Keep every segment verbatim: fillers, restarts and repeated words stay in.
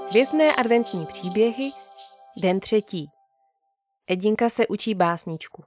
Hvězdné adventní příběhy, den třetí. Edinka se učí básničku.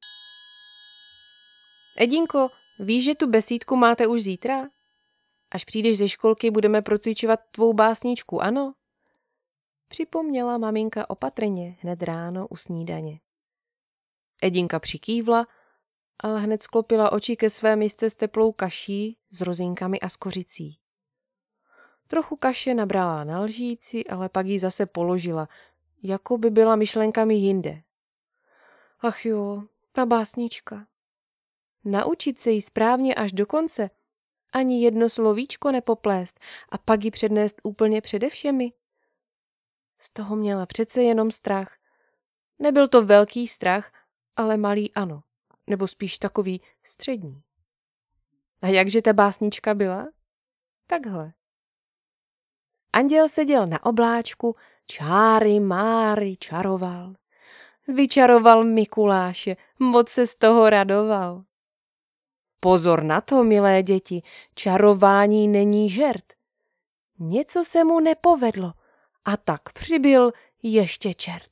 Edinko, víš, že tu besídku máte už zítra? Až přijdeš ze školky, budeme procvičovat tvou básničku, ano? Připomněla maminka opatrně hned ráno u snídaně. Edinka přikývla a hned sklopila oči ke své misce s teplou kaší s rozinkami a s kořicí. Trochu kaše nabrala na lžíci, ale pak ji zase položila, jako by byla myšlenkami jinde. Ach jo, ta básnička. Naučit se jí správně až do konce, ani jedno slovíčko nepoplést a pak ji přednést úplně přede všemi. Z toho měla přece jenom strach. Nebyl to velký strach, ale malý ano, nebo spíš takový střední. A jakže ta básnička byla? Takhle. Anděl seděl na obláčku, čáry máry čaroval. Vyčaroval Mikuláše, moc se z toho radoval. Pozor na to, milé děti, čarování není žert. Něco se mu nepovedlo a tak přibyl ještě čert.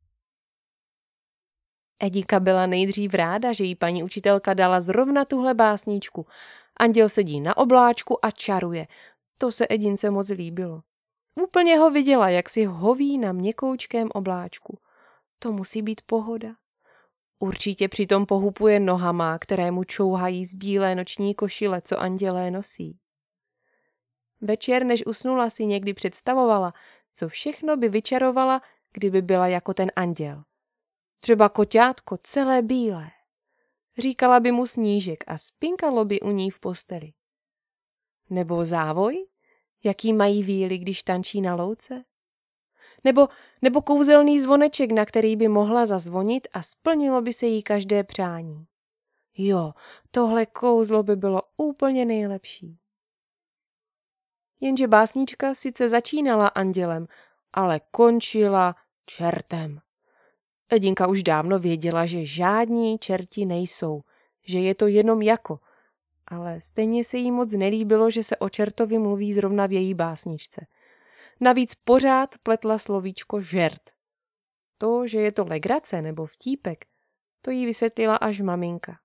Edinka byla nejdřív ráda, že jí paní učitelka dala zrovna tuhle básničku. Anděl sedí na obláčku a čaruje. To se Edince moc líbilo. Úplně ho viděla, jak si hoví na měkoučkém obláčku. To musí být pohoda. Určitě přitom pohupuje nohama, které mu čouhají z bílé noční košile, co andělé nosí. Večer, než usnula, si někdy představovala, co všechno by vyčarovala, kdyby byla jako ten anděl. Třeba koťátko celé bílé. Říkala by mu snížek a spinkalo by u ní v posteli. Nebo závoj, jaký mají víly, když tančí na louce? Nebo, nebo kouzelný zvoneček, na který by mohla zazvonit a splnilo by se jí každé přání. Jo, tohle kouzlo by bylo úplně nejlepší. Jenže básnička sice začínala andělem, ale končila čertem. Edinka už dávno věděla, že žádní čerti nejsou, že je to jenom jako, ale stejně se jí moc nelíbilo, že se o čertovi mluví zrovna v její básničce. Navíc pořád pletla slovíčko žert. To, že je to legrace nebo vtípek, to jí vysvětlila až maminka.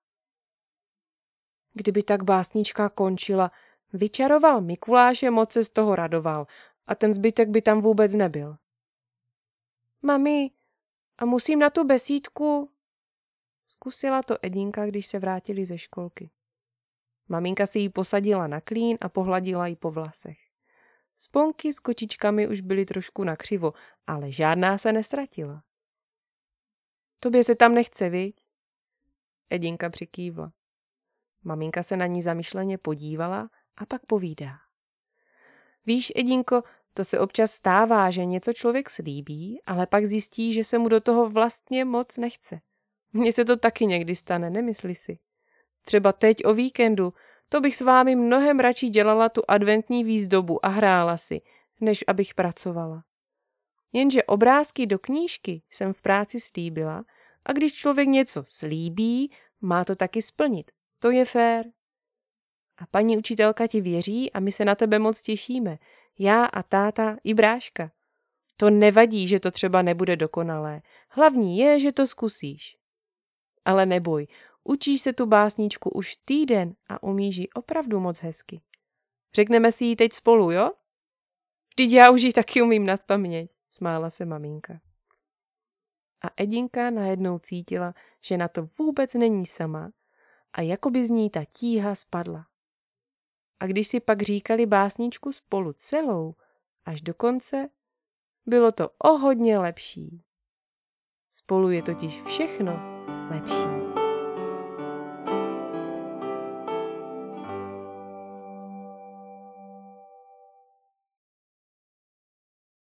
Kdyby tak básnička končila, vyčaroval Mikuláše, moc se z toho radoval a ten zbytek by tam vůbec nebyl. Mami, a musím na tu besídku? Zkusila to Edinka, když se vrátili ze školky. Maminka si ji posadila na klín a pohladila ji po vlasech. Sponky s kočičkami už byly trošku nakřivo, ale žádná se nestratila. Tobě se tam nechce, viď? Edinka přikývla. Maminka se na ní zamyšleně podívala a pak povídá. Víš, Edinko, to se občas stává, že něco člověk slíbí, ale pak zjistí, že se mu do toho vlastně moc nechce. Mně se to taky někdy stane, nemysli si. Třeba teď o víkendu, to bych s vámi mnohem radši dělala tu adventní výzdobu a hrála si, než abych pracovala. Jenže obrázky do knížky jsem v práci slíbila a když člověk něco slíbí, má to taky splnit. To je fér. A paní učitelka ti věří a my se na tebe moc těšíme. Já a táta i bráška. To nevadí, že to třeba nebude dokonalé. Hlavní je, že to zkusíš. Ale neboj, učíš se tu básničku už týden a umíš ji opravdu moc hezky. Řekneme si ji teď spolu, jo? Vždyť já už ji taky umím nazpaměť, smála se maminka. A Edinka najednou cítila, že na to vůbec není sama a jako by z ní ta tíha spadla. A když si pak říkali básničku spolu celou, až do konce, bylo to o hodně lepší. Spolu je totiž všechno lepší.